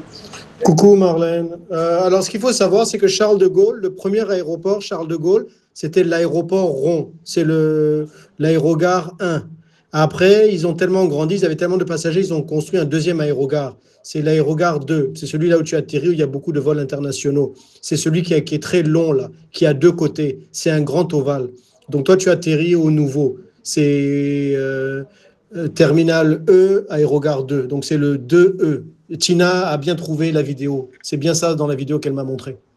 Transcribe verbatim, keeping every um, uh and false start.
Coucou Marlène. Euh, alors, ce qu'il faut savoir, c'est que Charles de Gaulle, le premier aéroport Charles de Gaulle, c'était l'aéroport rond. C'est le l'aérogare un. Après, ils ont tellement grandi, ils avaient tellement de passagers, ils ont construit un deuxième aérogare. C'est l'aérogare deux. C'est celui là où tu atterris, où il y a beaucoup de vols internationaux. C'est celui qui, est- qui est très long, là, qui a deux côtés. C'est un grand ovale. Donc, toi, tu atterris au nouveau. C'est euh, euh, Terminal E, aérogare deux. Donc, c'est le deux E. Tina a bien trouvé la vidéo. C'est bien ça dans la vidéo qu'elle m'a montré.